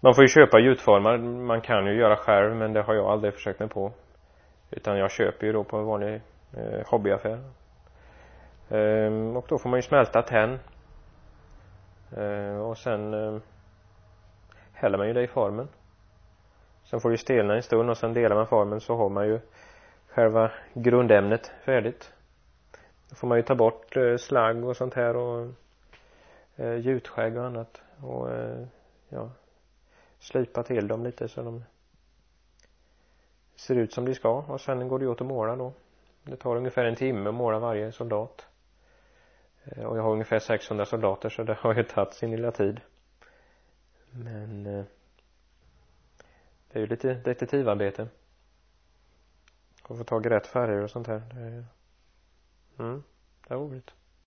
Man får ju köpa gjutformar. Man kan ju göra själv, men det har jag aldrig försökt mig på. Utan jag köper ju då på en vanlig hobbyaffär. Och då får man ju smälta tenn. Och sen häller man ju det i formen. Sen får det stelna en stund och sen delar man formen, så har man ju själva grundämnet färdigt. Då får man ju ta bort slagg och sånt här och gjutskägg och annat. Och ja, slipa till dem lite så de ser ut som de ska. Och sen går det åt att måla då. Det tar ungefär en timme att måla varje soldat. Och jag har ungefär 600 soldater, så det har ju tagit sin lilla tid. Men det är ju lite detektivarbete. Och få tag i rätt färger och sånt här. Det är roligt.